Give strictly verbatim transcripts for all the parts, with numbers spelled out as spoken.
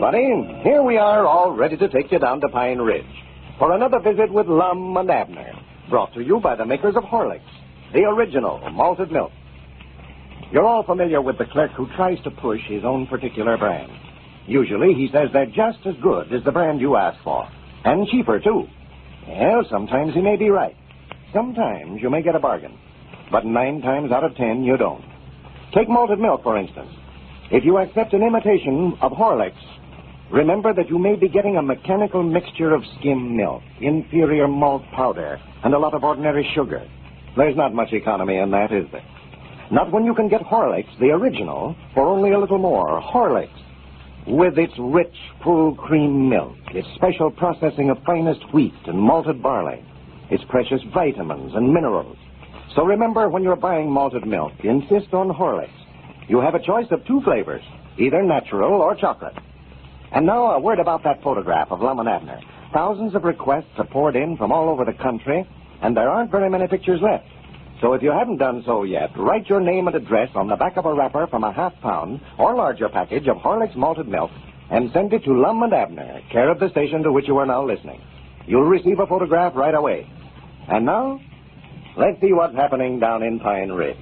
everybody. Here we are, all ready to take you down to Pine Ridge for another visit with Lum and Abner, brought to you by the makers of Horlicks, the original malted milk. You're all familiar with the clerk who tries to push his own particular brand. Usually he says they're just as good as the brand you ask for, and cheaper, too. Well, sometimes he may be right. Sometimes you may get a bargain, but nine times out of ten you don't. Take malted milk, for instance. If you accept an imitation of Horlicks, remember that you may be getting a mechanical mixture of skim milk, inferior malt powder, and a lot of ordinary sugar. There's not much economy in that, is there? Not when you can get Horlicks, the original, for only a little more. Horlicks, with its rich, full cream milk, its special processing of finest wheat and malted barley, its precious vitamins and minerals. So remember, when you're buying malted milk, insist on Horlicks. You have a choice of two flavors, either natural or chocolate. And now a word about that photograph of Lum and Abner. Thousands of requests are poured in from all over the country, and there aren't very many pictures left. So if you haven't done so yet, write your name and address on the back of a wrapper from a half-pound or larger package of Horlicks malted milk and send it to Lum and Abner, care of the station to which you are now listening. You'll receive a photograph right away. And now, let's see what's happening down in Pine Ridge.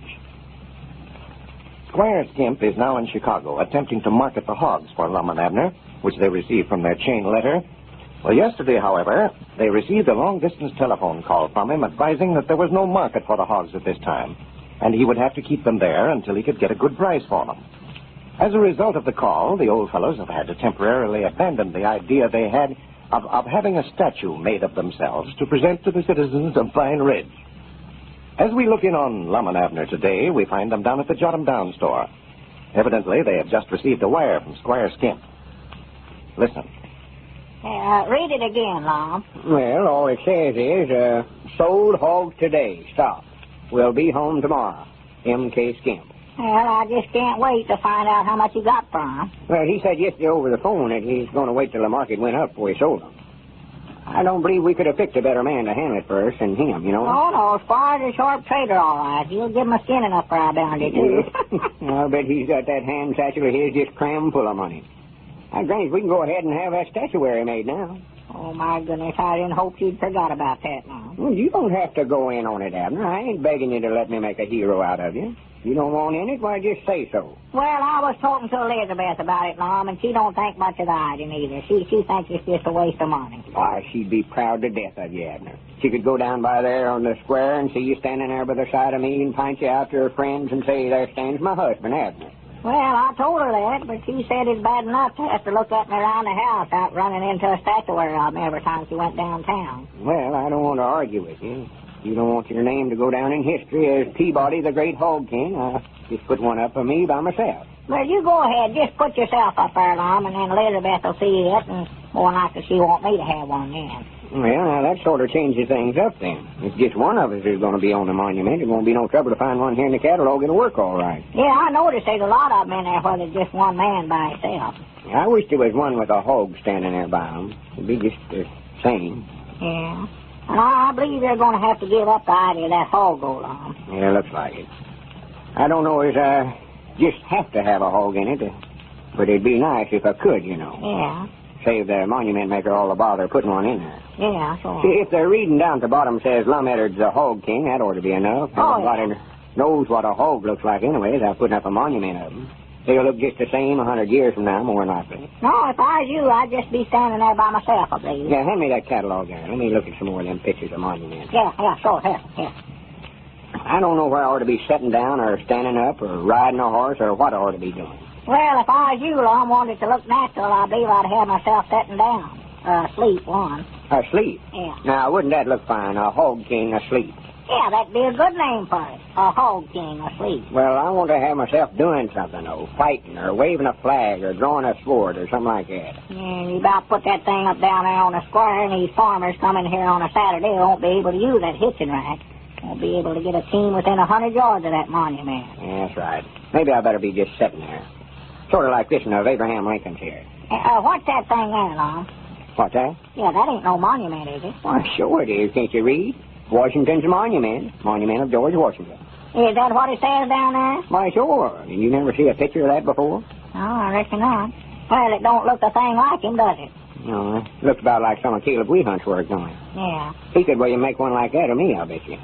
Squire Skimp is now in Chicago, attempting to market the hogs for Lum and Abner, which they received from their chain letter. Well, yesterday, however, they received a long-distance telephone call from him advising that there was no market for the hogs at this time, and he would have to keep them there until he could get a good price for them. As a result of the call, the old fellows have had to temporarily abandon the idea they had of, of having a statue made of themselves to present to the citizens of Pine Ridge. As we look in on Lum and Abner today, we find them down at the Jot 'em Down store. Evidently, they have just received a wire from Squire Skimp. Listen. Uh, read it again, Lum. Well, all it says is, uh, sold hog today. Stop. Will be home tomorrow. M K Skimp. Well, I just can't wait to find out how much you got for him. Well, he said yesterday over the phone that he's going to wait till the market went up before he sold them. I don't believe we could have picked a better man to handle it for us than him, you know. Oh, no, Squire's a sharp trader, all right. He'll give him a skinning up for our bounty, too. I'll bet he's got that hand satchel of his just crammed full of money. Now, Grange, we can go ahead and have that statuary made now. Oh, my goodness, I didn't hope you'd forgot about that now. Well, you don't have to go in on it, Abner. I ain't begging you to let me make a hero out of you. You don't want in it, why, just say so. Well, I was talking to Elizabeth about it, Mom, and she don't think much of the idea either. She she thinks it's just a waste of money. Why, she'd be proud to death of you, Abner. She could go down by there on the square and see you standing there by the side of me and point you out to her friends and say, there stands my husband, Abner. Well, I told her that, but she said it's bad enough to have to look at me around the house out running into a statuary of me every time she went downtown. Well, I don't want to argue with you. You don't want your name to go down in history as Peabody, the great hog king. I just put one up for me by myself. Well, you go ahead. Just put yourself up there, Lum, and then Elizabeth will see it, and more likely she want me to have one then. Well, now, that sort of changes things up then. If just one of us is going to be on the monument, it won't be no trouble to find one here in the catalog. It'll work all right. Yeah, I noticed there's a lot of them in there where there's just one man by himself. I wish there was one with a hog standing there by him. It'd be just the same. Yeah. And I believe you're going to have to give up the idea of that hog go Lum. Yeah, looks like it. I don't know as I just have to have a hog in it, but it'd be nice if I could, you know. Yeah. Save the monument maker all the bother putting one in there. Yeah, sure. See, if they're reading down at the bottom says Lum Eddard's a hog king, that ought to be enough. Oh, yeah. Everybody knows what a hog looks like anyway without putting up a monument of them. They'll look just the same a hundred years from now, more than likely. No, if I was you, I'd just be standing there by myself, I believe. Yeah, hand me that catalog there. Let me look at some more of them pictures of monuments. Yeah, yeah, sure, here, here. I don't know where I ought to be sitting down or standing up or riding a horse or what I ought to be doing. Well, if I was you, Lum, wanted to look natural, I believe I'd have myself sitting down. Uh, asleep, one. Asleep? Yeah. Now, wouldn't that look fine, a hog king asleep? Yeah, that'd be a good name for it. A hog king asleep. Well, I want to have myself doing something, though. Fighting or waving a flag or drawing a sword or something like that. Yeah, you about put that thing up down there on the square, and these farmers coming here on a Saturday won't be able to use that hitching rack. Won't be able to get a team within a hundred yards of that monument. Yeah, that's right. Maybe I better be just sitting there. Sort of like this one of Abraham Lincoln's here. Uh, what's that thing there, Lum? What's that? Yeah, that ain't no monument, is it? Why, sure it is. Can't you read? Washington's monument. Monument of George Washington. Is that what it says down there? Why, sure. Did you never see a picture of that before? Oh, I reckon not. Well, it don't look a thing like him, does it? No, it looks about like some of Caleb Wehunt's work, don't it? Yeah. He could well you make one like that of me, I'll bet you.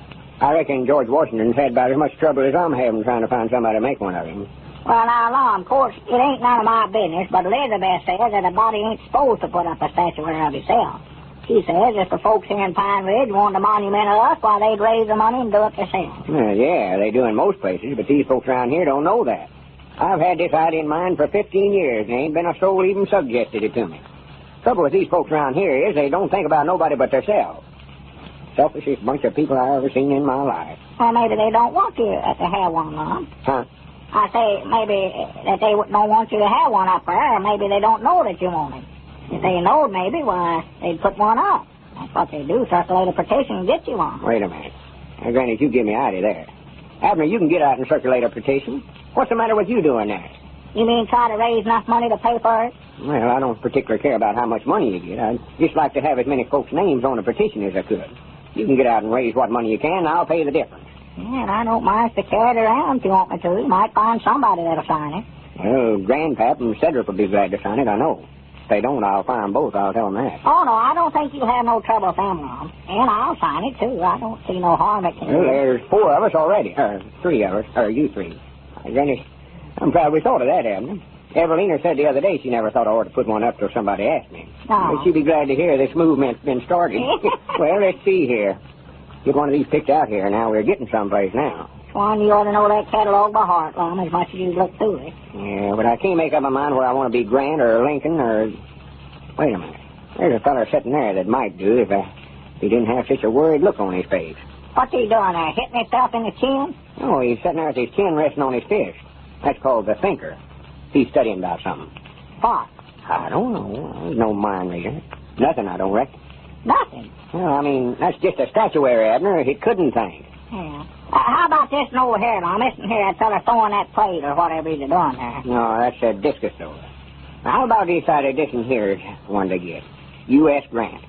I reckon George Washington's had about as much trouble as I'm having trying to find somebody to make one of him. Well, now, Lom, of course, it ain't none of my business, but Elizabeth says that a body ain't supposed to put up a statuary of himself. She says if the folks here in Pine Ridge wanted a monument of us, why, they'd raise the money and do it themselves. Well, yeah, they do in most places, but these folks around here don't know that. I've had this idea in mind for fifteen years, and there ain't been a soul even suggested it to me. Trouble with these folks around here is they don't think about nobody but themselves. Selfishest bunch of people I've ever seen in my life. Well, maybe they don't want you to have one, Lom. Huh? I say maybe that they don't want you to have one up there, or maybe they don't know that you want it. If they knowed, maybe, why, they'd put one up. That's what they do, circulate a petition and get you one. Wait a minute. Now, granted, you give me idea there. Abner, you can get out and circulate a petition. What's the matter with you doing that? You mean try to raise enough money to pay for it? Well, I don't particularly care about how much money you get. I'd just like to have as many folks' names on a petition as I could. You can get out and raise what money you can, and I'll pay the difference. Yeah, and I don't mind to carry it around if you want me to. You might find somebody that'll sign it. Well, Grandpap and Cedric will be glad to sign it, I know. If they don't, I'll fire them both. I'll tell them that. Oh, no, I don't think you'll have no trouble with them, Mom. And I'll sign it, too. I don't see no harm it can do. Well, there's four of us already. Or three of us. Or you three. Granny, I'm proud we thought of that, Abner. Evelina said the other day she never thought I ought to put one up till somebody asked me. Oh. But she'd be glad to hear this movement's been started. Well, let's see here. Get one of these picked out here. Now we're getting someplace now. Swan, you ought to know that catalog by heart, Lom, as much as you look through it. Yeah, but I can't make up my mind where I want to be Grant or Lincoln or... Wait a minute. There's a feller sitting there that might do if, uh, if he didn't have such a worried look on his face. What's he doing there, hitting himself in the chin? Oh, he's sitting there with his chin resting on his fist. That's called the thinker. He's studying about something. What? I don't know. There's no mind reader. Nothing, I don't reckon. Nothing. Well, I mean, that's just a statuary, Abner, if he couldn't think. Yeah. Uh, how about this over here, Lom? Listen here, that fella throwing that plate or whatever he's doing there. No, that's a discus thrower. Now, how about this side of this one here is one to get? U S Grant.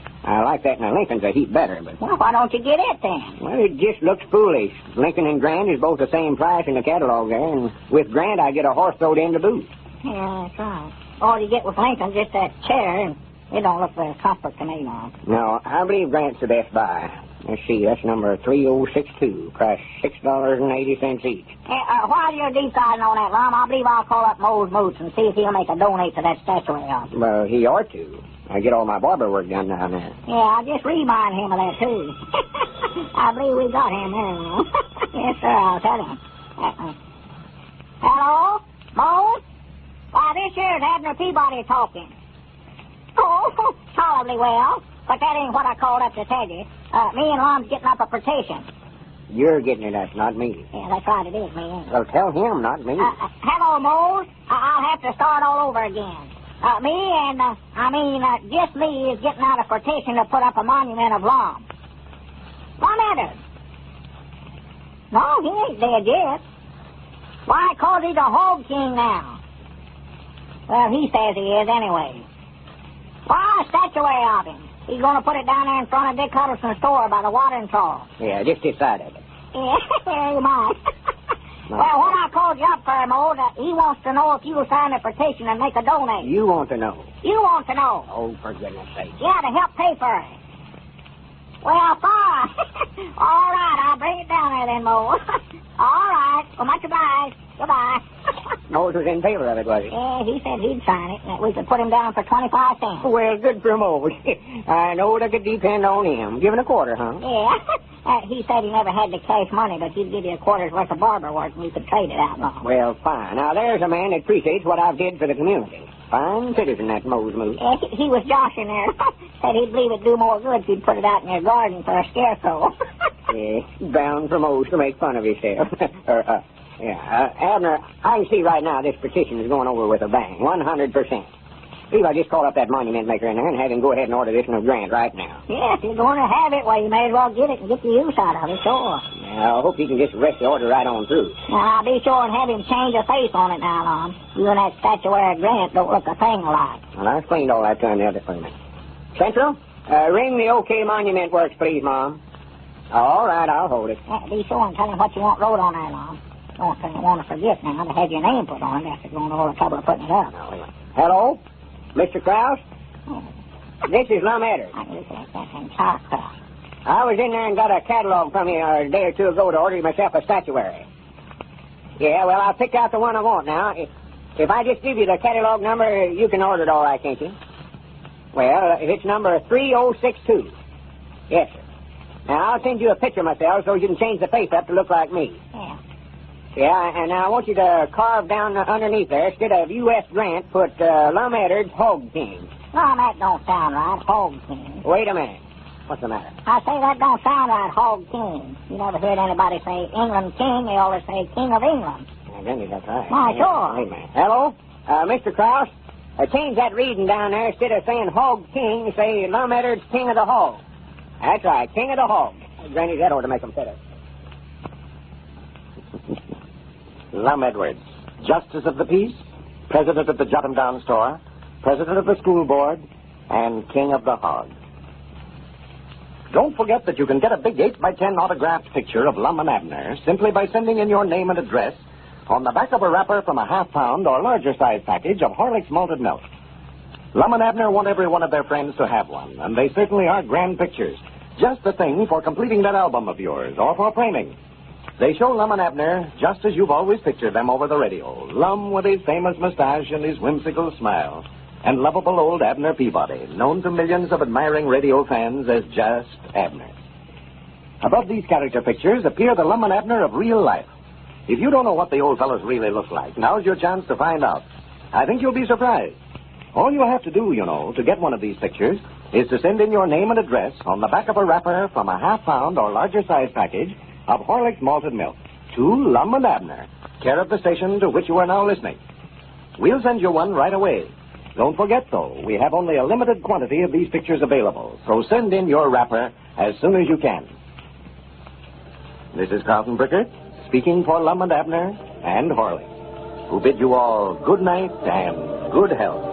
I like that, and Lincoln's a heap better, but... Well, why don't you get it then? Well, it just looks foolish. Lincoln and Grant is both the same price in the catalog there, and with Grant I get a horse thrown in to boot. Yeah, that's right. All you get with Lincoln, just that chair, and it don't look very comfort to me, Lom. No, I believe Grant's the best buy. Let's see, that's number three oh six two, price six dollars and eighty cents each. Hey, uh, while you're deciding on that, Lom, I believe I'll call up Mose Moots and see if he'll make a donate to that statuary of him. Well, he ought to. I get all my barber work done down there. Yeah, I'll just remind him of that, too. I believe we got him there, Lom. Yes, sir, I'll tell him. Uh-uh. Hello? Mose? Why, this here's Abner Peabody talking. Oh, tolerably well. But that ain't what I called up to tell you. Uh, me and Lom's getting up a petition. You're getting it, that's not me. Yeah, that's right, it is me, ain't it? Well, tell him, not me. Uh, uh, hello, Mose. Uh, I'll have to start all over again. Uh, me and, uh, I mean, uh, just me is getting out a petition to put up a monument of Lom. What matter? No, he ain't dead yet. Why, 'cause he's a hog king now. Well, he says he is anyway. Why, a statuary of him. He's going to put it down there in front of Dick Huddleston's store by the watering trough. Yeah, just this side of it. Yeah, you might. Well, what I called you up for, Mose, uh, he wants to know if you'll sign a petition and make a donation. You want to know? You want to know? Oh, for goodness sake. Yeah, to help pay for it. Well, fine. All right, I'll bring it down there then, Mose. All right. Well, much obliged. Goodbye. Mose was in favor of it, was he? Yeah, he said he'd sign it, and that we could put him down for twenty-five cents. Well, good for Mose. I know I could depend on him. Give him a quarter, huh? Yeah. Uh, he said he never had the cash money, but he'd give you a quarter's worth of barber work, and you could trade it out long. Well, fine. Now, there's a man that appreciates what I've did for the community. Fine citizen, that Mose Moose. Yeah, he, he was joshing there. Said he'd believe it'd do more good if you'd put it out in your garden for a scarecrow. Yeah, bound for Mose to make fun of himself. or, uh, yeah, uh, Abner, I can see right now this petition is going over with a bang, one hundred percent. Steve, I just call up that monument maker in there and have him go ahead and order this in a grant right now. Yeah, if you're going to have it, well, you may as well get it and get the use out of it, sure. Yeah, I hope he can just rest the order right on through. Now, I'll be sure and have him change a face on it now, Lom. You and that statuary Grant don't look a thing alike. Well, I explained all that to him the other time. Central, uh, ring the OK Monument Works, please, Mom. All right, I'll hold it. Yeah, be sure and tell him what you want wrote on there, Lom. Don't think I want to forget now to have your name put on it after going to all the trouble of putting it up. Hello? Mister Krause? Oh. This is Lum Eddard. I look like that entire crowd. I was in there and got a catalog from you a day or two ago to order myself a statuary. Yeah, well, I'll pick out the one I want now. If, if I just give you the catalog number, you can order it all right, can't you? Well, it's number three oh six two. Yes, sir. Now, I'll send you a picture myself so you can change the face up to look like me. Yeah. Yeah, and now I want you to carve down underneath there, instead of U S Grant, put uh, Lum Eddard's Hog King. No, that don't sound right. Hog King. Wait a minute. What's the matter? I say that don't sound right. Hog King. You never heard anybody say England King. They always say King of England. I think that's right. Why, sure. Wait a minute. Hello? Uh, Mister Krause? Uh, change that reading down there. Instead of saying Hog King, say Lum Eddard's King of the Hog. That's right, King of the Hog. Granny, that ought to make them fit it. Lum Edwards, Justice of the Peace, President of the Jot 'em Down Store, President of the School Board, and King of the Hog. Don't forget that you can get a big eight by ten autographed picture of Lum and Abner simply by sending in your name and address on the back of a wrapper from a half-pound or larger size package of Horlicks malted milk. Lum and Abner want every one of their friends to have one, and they certainly are grand pictures. Just the thing for completing that album of yours, or for framing. They show Lum and Abner just as you've always pictured them over the radio. Lum with his famous mustache and his whimsical smile. And lovable old Abner Peabody, known to millions of admiring radio fans as just Abner. Above these character pictures appear the Lum and Abner of real life. If you don't know what the old fellows really look like, now's your chance to find out. I think you'll be surprised. All you have to do, you know, to get one of these pictures is to send in your name and address on the back of a wrapper from a half-pound or larger size package of Horlicks malted milk to Lum and Abner, care of the station to which you are now listening. We'll send you one right away. Don't forget, though, we have only a limited quantity of these pictures available, so send in your wrapper as soon as you can. This is Carlton Brickert, speaking for Lum and Abner and Horlicks, who bid you all good night and good health.